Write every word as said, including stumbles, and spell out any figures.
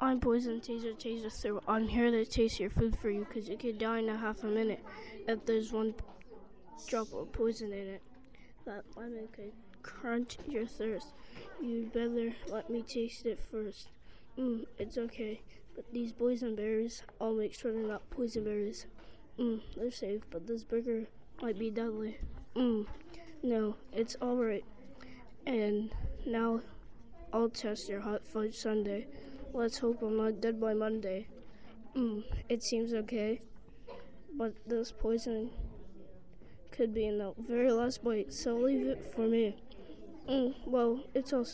I'm Poison Taser Taser Throw. I'm here to taste your food for you because you could die in a half a minute if there's one drop of poison in it. That lemon could crunch your thirst. You better let me taste it first. Mmm, it's okay. But these boysenberries, I'll make sure they're not poison berries. Mmm, they're safe, but this burger might be deadly. Mmm, no, it's alright. And now I'll test your hot fudge sundae. Let's hope I'm not dead by Monday. Mmm, it seems okay. But this poison could be in the very last bite, so leave it for me. Mmm, well, it's all